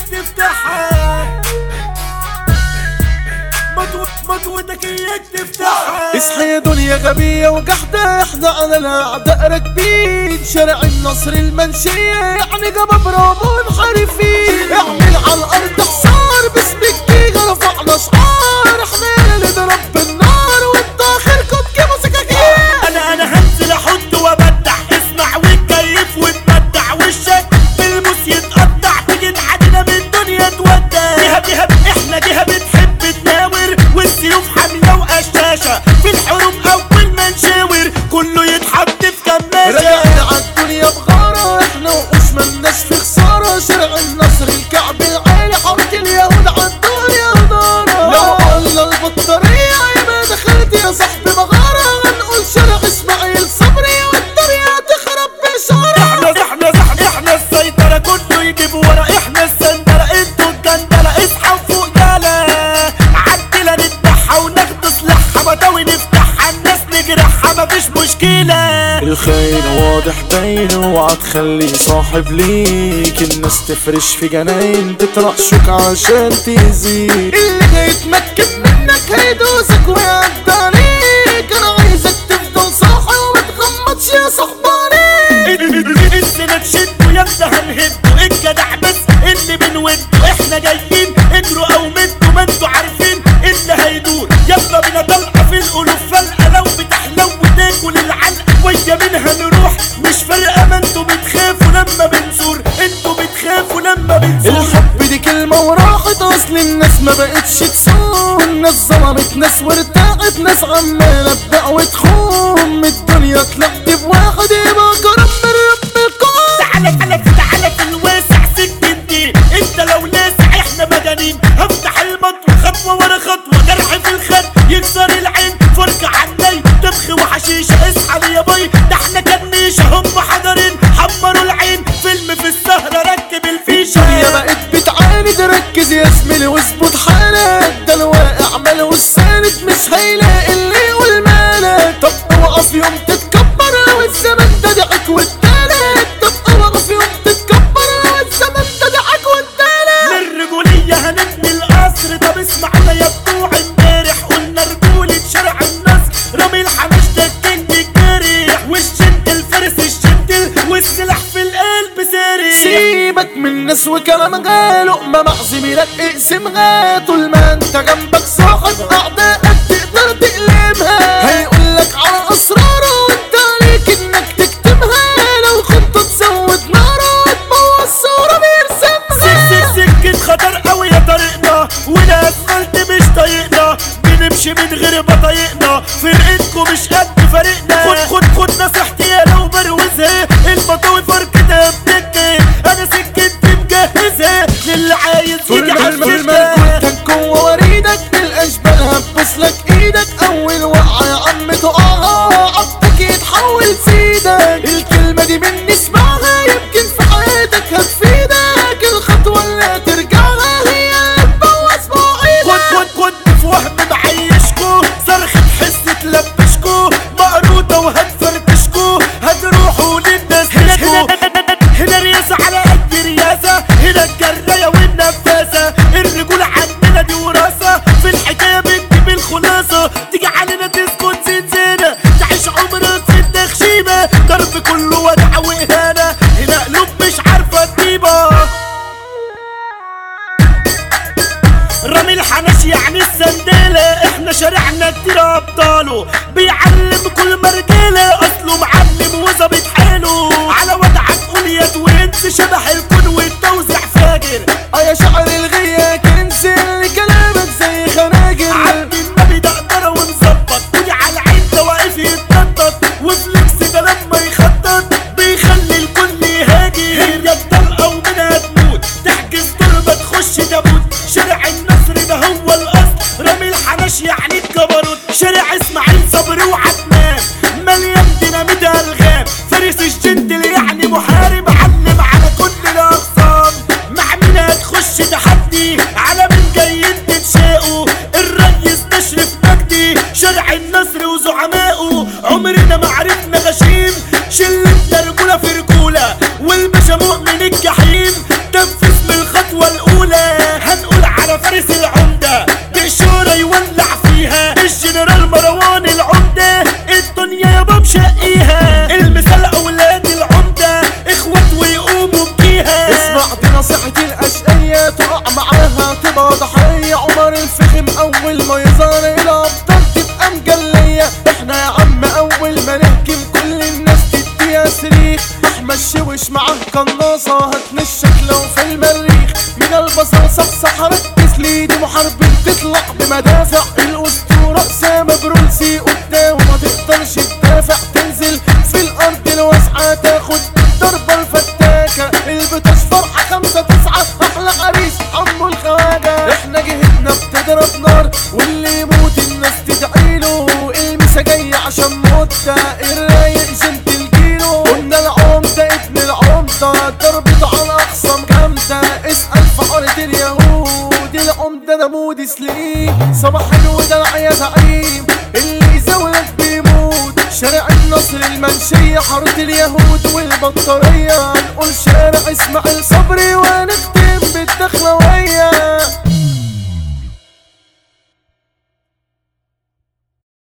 تفتحها، مطوتك اياك تفتحها. اصحى يا دنيا غبية وجحدة، احنا على الاعداء راكبين شارع النصر المنشية، يعني جبابرة منحرفين. اعمل على الارض حصار باسمك جيجا، رفعنا شعار احنا اللي نضرب بالنار وانت اخركم تجيبوا سكاكين. انا هنزل احط وابدع، اسمع واتكيف وتبدع، وشك بالموس يتقطع، تيجي تعدينا من الدنيا تودع. جهة احنا جهة بتحب تناور، والسيوف حامية وقشاشة، في الحروب اول ما نشاور كله يتحط في كماشة. رجعنا عالدنيا بغارة، احنا وقوش ملناش في خسارة، شارع النصر الكعب العالي، حارة اليهود عالدنيا هدارة. لو قلنا البطارية يبقى دخلت يا صاحبي مغارة، هنقول شارع اسماعيل صبري والدنيا تخرب بشارة. احنا السيطرة، كله يجيب ورا، احنا السندرة انتوا الجندلة، اصحى وفوق يالا عدلة نذبحها وناخد سلاحها، مطاوي نفتحها الناس نجرحها مفيش مشكلة. الخير واضح باين، اوعى تخلي صاحب ليك، الناس تفرش في جناين تترقشك عشان تأذيك، اللي جاي يتمكن منك هيدوسك ويعدي عليك. انا عايزك تفضل صاحي ومتغمضش يا صاحباني. السنة تشدوا يبدا هنهدوا، الجدع بس اللي بنوده، احنا جايين اجروا او مدوا، ما انتوا عارفين اللي هيدور. يلا بينا طلقة في القلوب فلقة، لو بتحلو وتاكل العلقة ويا منها نروح، مش فارقة ما انتوا بتخافوا لما بنزور، انتوا بتخافوا لما بنزور. الحب دي كلمة وراحت، اصل الناس ما بقتش تسوق، الناس ظلمت ناس وارتاحت، ناس عمالة بدعوة تخوم، الدنيا طلعت بواحد يبقى كرم من رب الكون. تعالى في الواسع سكتين، انت لو لاسع احنا مجانين، هفتح المطوة خطوة ورا خطوة، جرح في الخد يكسر العين، فرجة عني طبخ وحشيشة، اصحى يا باي ده احنا كنيشة، هم حجرين حمروا العين، فيلم في السهرة ركب الفيشة. الدنيا بقت بتعاند، ركز يا زميلي واظبط حالك، ده الواقع ماله والساند مش هيلاقي اللي يقول مالك. طب اوعى في يوم تتكبر لو الزمن ده دعك وادالك، طب اوعى في يوم تتكبر لو الزمن ده دعك وادالك. للرجولية هنبني القصر، طب اسمعنا يا بتوع امبارح، قلنا رجولة شارع النصر، رامي الحناش ده الكينج الجارح، والجنتل فارس الجنتل، والسلاح في القلب ساري. سيبك من الناس وكلام غالق، ما مع زميلك اقسم غا، طول ما انت جنبك صاحب اعدائك تقدر تقلبها، هيقولك على اسراره وانت عليك انك تكتبها، لو خطة تزود ناره تبوظ صورة بيرسمها. سكة خطر قوي يا طريقنا، ولا اسفلت مش طايقنا، بنمشي من غير بطايقنا، فرقتكم مش قد فريقنا. خد نصيحتي يا لو بروزها، المطاوي فرقتها بتكي، انا سكتي مجهزها للي عايز يجي عالسكة. كان جوه وريدك الاشبال هتبوسلك ايدك، اول وقعة يا عم تقعها عضك يتحول سيدك، الكلمة دي مني اسمعها يمكن في حياتك هتفيدك، الخطوة اللي هترجعها هي اللي تبوظ مواعيدك. خد في وهم معيشكو، صرخة حس تلبشكو، مقروطة وهتفركشكو، هتروحوا للناس تشكو. هنا رياسة على قد رياسة، هنا الجراية والنفاسة، الرجولة عندنا دي وراثة، في الحكاية بنجيب الخلاصة، تيجي علينا تسكت زنزانة، تعيش عمرك في التخشيبة، ضرب كله ودع وإهانة، هنا قلوب مش عارفة تجيبها. رامي الحناش يعني السندالة، احنا شارعنا كتير ابطاله، بيعلم كل مرجالة، اصله معلم وظابط حاله، على وضعك قول يا توينس، شبح الكون والتوزيع فاجر. يا شعر الغيا كنز اللي كلامك زي خناجر، عبد النبي ده قدره ومظبط، ودي على العين ده واقف يتنطط، وفليكس ده لما يخطط بيخلي الكل يهاجر. هي الطلقة ومنها تموت، تحجز تربة تخش تابوت، شارع النصر ده هو الاصل، رامي الحناش يعني الجبروت، شارع اسماعيل صبري وعدنان مليان ديناميت الغام، فارس الجنتل يعني محارب علم على كل الشكل وفي المريخ من البصر صحصح ركز لي دي محاربين تطلع بمدافع الاسطورة اسامة برولسي قدام وما تقدرش تدافع تنزل في الارض الواسعة تاخد ضربة الفتاكة البطاش فرحة 5-9 احلى عريس عمو الخواجة احنا جهتنا بتضرب نار واللي يموت الناس تدعيله المسا جاي عشان موتة الرايق جنت الجيله قلنا العمدة ابن العمدة ضربته على اقصى جامدة اسأل في ارض اليهود العمدة ده مودي سليم صباح الودلع يا زعيم اللي يزولك بيموت شارع النصر المنشية حارة اليهود والبطارية هنقول شارع اسماعيل صبري ونختم بالدخلة